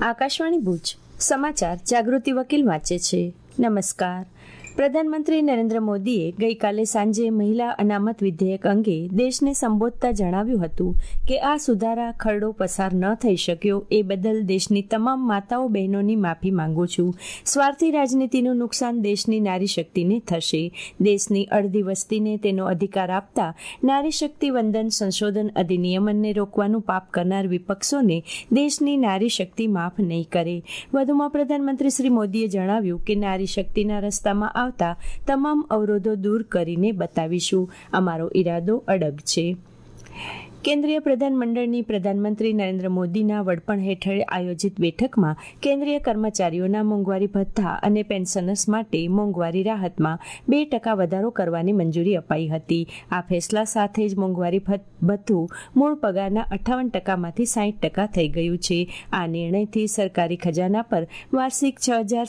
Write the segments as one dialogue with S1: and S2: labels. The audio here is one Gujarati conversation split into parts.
S1: આકાશવાણી ભુજ સમાચાર જાગૃતિ વકીલ વાંચે છે. નમસ્કાર. પ્રધાનમંત્રી નરેન્દ્ર મોદીએ ગઈકાલે સાંજે મહિલા અનામત વિધેયક અંગે દેશને સંબોધતા જણાવ્યું હતું કે આ સુધારા ખરડો પસાર ન થઈ શક્યો એ બદલ દેશની તમામ માતાઓ બહેનોની માફી માંગુ છું. સ્વાર્થી રાજનીતિનું નુકસાન દેશની નારી શક્તિને થશે. દેશની અડધી વસ્તીને તેનો અધિકાર આપતા નારી શક્તિ વંદન સંશોધન અધિનિયમને રોકવાનું પાપ કરનાર વિપક્ષોને દેશની નારી શક્તિ માફ નહીં કરે. વધુમાં પ્રધાનમંત્રી શ્રી મોદીએ જણાવ્યું કે નારી શક્તિના રસ્તામાં આવતા તમામ અવરોધો દૂર કરીને બતાવીશું. અમારો ઈરાદો અડગ છે. કેન્દ્રીય પ્રધાનમંડળની પ્રધાનમંત્રી નરેન્દ્ર મોદીના વડપણ હેઠળ આયોજિત બેઠકમાં કેન્દ્રીય કર્મચારીઓના મોંઘવારી ભથ્થા અને પેન્શનર્સ માટે મોંઘવારી રાહતમાં 2% વધારો કરવાની મંજૂરી અપાઈ હતી. આ ફેસલા સાથે જ મોંઘવારી ભથ્થું મૂળ પગારના 58%માંથી 60% થઈ ગયું છે. આ નિર્ણયથી સરકારી ખજાના પર વાર્ષિક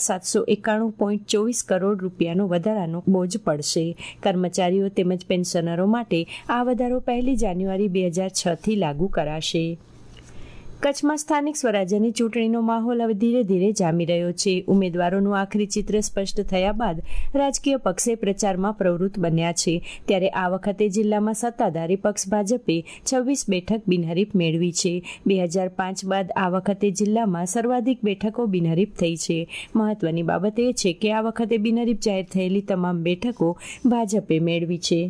S1: 6,791.24 કરોડ રૂપિયાનો વધારાનો બોજ પડશે. કર્મચારીઓ તેમજ પેન્શનરો માટે આ વધારો 1 જાન્યુઆરી 2006 થી લાગુ કરાશે. કચ્છમાં સ્થાનિક સ્વરાજ્યની ચૂંટણીનો માહોલ હવે ધીરે ધીરે જામી રહ્યો છે. ઉમેદવારોનું આખરી ચિત્ર સ્પષ્ટ થયા બાદ રાજકીય પક્ષે પ્રચારમાં પ્રવૃત્ત બન્યા છે. ત્યારે આ વખતે જિલ્લામાં સત્તાધારી પક્ષ ભાજપે 26 બેઠક બિનહરીફ મેળવી છે. 2005 બાદ આ વખતે જિલ્લામાં સર્વાધિક બેઠકો બિનહરીફ થઈ છે. મહત્વની બાબત એ છે કે આ વખતે બિનહરીફ જાહેર થયેલી તમામ બેઠકો ભાજપે મેળવી છે.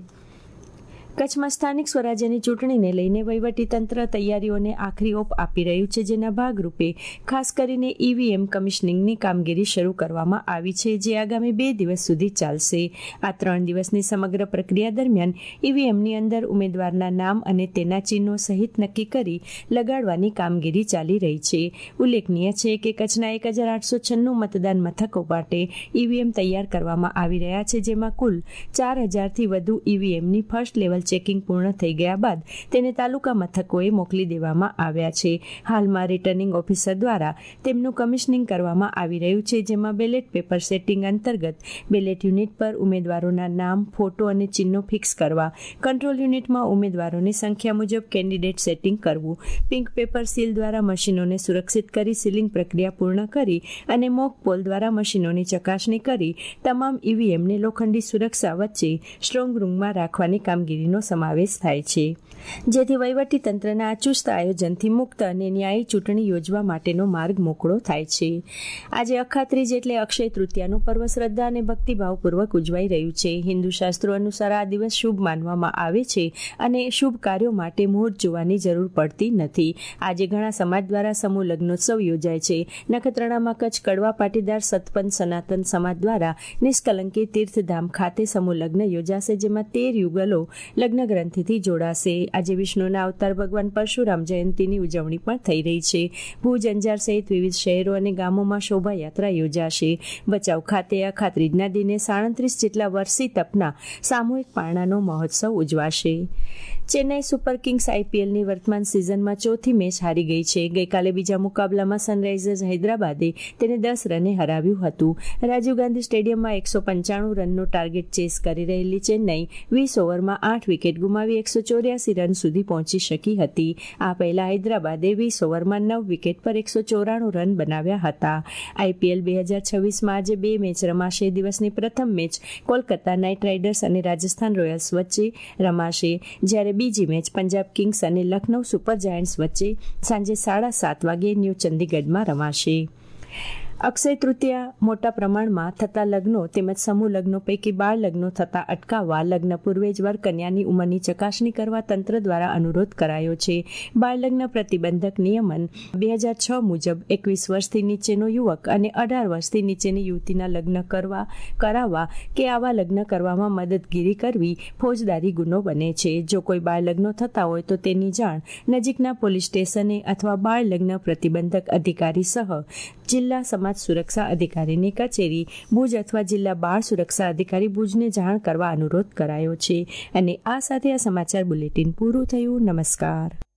S1: કચ્છમાં સ્થાનિક સ્વરાજ્યની ચૂંટણીને લઈને વહીવટીતંત્ર તૈયારીઓને આખરી ઓપ આપી રહ્યું છે. જેના ભાગરૂપે ખાસ કરીને ઈવીએમ કમિશનિંગની કામગીરી શરૂ કરવામાં આવી છે, જે આગામી 2 દિવસ સુધી ચાલશે. આ 3 દિવસની સમગ્ર પ્રક્રિયા દરમિયાન ઈવીએમની અંદર ઉમેદવારના નામ અને તેના ચિહ્નો સહિત નક્કી કરી લગાડવાની કામગીરી ચાલી રહી છે. ઉલ્લેખનીય છે કે કચ્છના 1,896 મતદાન મથકો માટે ઈવીએમ તૈયાર કરવામાં આવી રહ્યા છે, જેમાં કુલ 4,000થી વધુ ઈવીએમની ફર્સ્ટ લેવલ ચેકિંગ પૂર્ણ થઈ ગયા બાદ તેને તાલુકા મથકોએ મોકલી દેવામાં આવ્યા છે. હાલમાં રિટર્નિંગ ઓફિસર દ્વારા તેમનું કમિશનિંગ કરવામાં આવી રહ્યું છે, જેમાં બેલેટ પેપર સેટિંગ અંતર્ગત બેલેટ યુનિટ પર ઉમેદવારોના નામ, ફોટો અને ચિહ્નો ફિક્સ કરવા, કંટ્રોલ યુનિટમાં ઉમેદવારોની સંખ્યા મુજબ કેન્ડિડેટ સેટિંગ કરવું, પિંક પેપર સીલ દ્વારા મશીનોને સુરક્ષિત કરી સીલિંગ પ્રક્રિયા પૂર્ણ કરી અને મોક પોલ દ્વારા મશીનોની ચકાસણી કરી તમામ ઈવીએમને લોખંડી સુરક્ષા વચ્ચે સ્ટ્રોંગ રૂમમાં રાખવાની કામગીરી સમાવેશ થાય છે, જેથી વહીવટીતંત્રના આ ચુસ્ત આયોજનથી મુક્ત અને ન્યાયી ચૂંટણી યોજવા માટેનો માર્ગ મોકળો થાય છે. આજે અખાત્રીજ એટલે અક્ષય તૃતીયાનું પર્વ શ્રદ્ધા અને ભક્તિભાવપૂર્વક ઉજવાઈ રહ્યું છે. હિન્દુ શાસ્ત્રો અનુસાર આ દિવસ શુભ માનવામાં આવે છે અને શુભ કાર્યો માટે મુહૂર્ત જોવાની જરૂર પડતી નથી. આજે ઘણા સમાજ દ્વારા સમૂહ લગ્નોત્સવ યોજાય છે. નખત્રાણામાં કચ્છ કડવા પાટીદાર સતપંથ સનાતન સમાજ દ્વારા નિષ્કલંકી તીર્થધામ ખાતે સમૂહ લગ્ન યોજાશે, જેમાં 13 યુગલો લગ્ન ગ્રંથિથી જોડાશે. આજે વિષ્ણુના અવતાર ભગવાન પરશુરામ જયંતિની ઉજવણી પણ થઈ રહી છે. ભુજ, અંજાર સહિત વિવિધ શહેરો અને ગામોમાં શોભાયાત્રા યોજાશે. ભચાઉ ખાતે અખાત્રીજના દિને 37 જેટલા વર્ષી તપના સામૂહિક પારણાનો મહોત્સવ ઉજવાશે. ચેન્નાઈ સુપર કિંગ્સ આઈપીએલની વર્તમાન સિઝનમાં ચોથી મેચ હારી ગઈ છે. ગઈકાલે બીજા મુકાબલામાં સનરાઇઝર્સ હૈદરાબાદે તેને 10 રને હરાવ્યું હતું. રાજીવ ગાંધી સ્ટેડિયમમાં 195 રનનો ટાર્ગેટ ચેસ કરી રહેલી ચેન્નાઈ 20 ઓવરમાં 8 વિકેટ ગુમાવી 184 રન સુધી પહોંચી શકી હતી. આ પહેલા હૈદરાબાદે 20 ઓવરમાં 9 વિકેટ પર 194 રન બનાવ્યા હતા. આઈપીએલ 2026માં આજે 2 મેચ રમાશે. દિવસની પ્રથમ મેચ કોલકાતા નાઇટ રાઇડર્સ અને રાજસ્થાન રોયલ્સ વચ્ચે રમાશે, જ્યારે બીજી મેચ પંજાબ કિંગ્સ અને લખનઉ સુપર જાયન્ટ્સ વચ્ચે સાંજે 7:30 વાગે ન્યૂ ચંદીગઢમાં રમાશે. અક્ષય તૃતીયા મોટા પ્રમાણમાં થતા લગ્નો તેમજ સમૂહ લગ્નો પૈકી બાળ લગ્નો થતા અટકાવવા લગ્ન પૂર્વે જ વર કન્યાની ઉંમરની ચકાસણી કરવા તંત્ર દ્વારા અનુરોધ કરાયો છે. બાળ લગ્ન પ્રતિબંધક નિયમન 2006 મુજબ 21 વર્ષથી નીચેનો યુવક અને 18 વર્ષથી નીચેની યુવતીના લગ્ન કરાવવા કે આવા લગ્ન કરવામાં મદદગીરી કરવી ફોજદારી ગુનો બને છે. જો કોઈ બાળ લગ્નો થતા હોય તો તેની જાણ નજીકના પોલીસ સ્ટેશને અથવા બાળ લગ્ન પ્રતિબંધક અધિકારી સહ જિલ્લા સમાજ સુરક્ષા અધિકારીની કચેરી ભુજ અથવા જિલ્લા બાળ સુરક્ષા અધિકારી ભુજને જાણ કરવા અનુરોધ કરાયો છે. અને આ સાથે આ સમાચાર બુલેટિન પૂરું થયું. નમસ્કાર.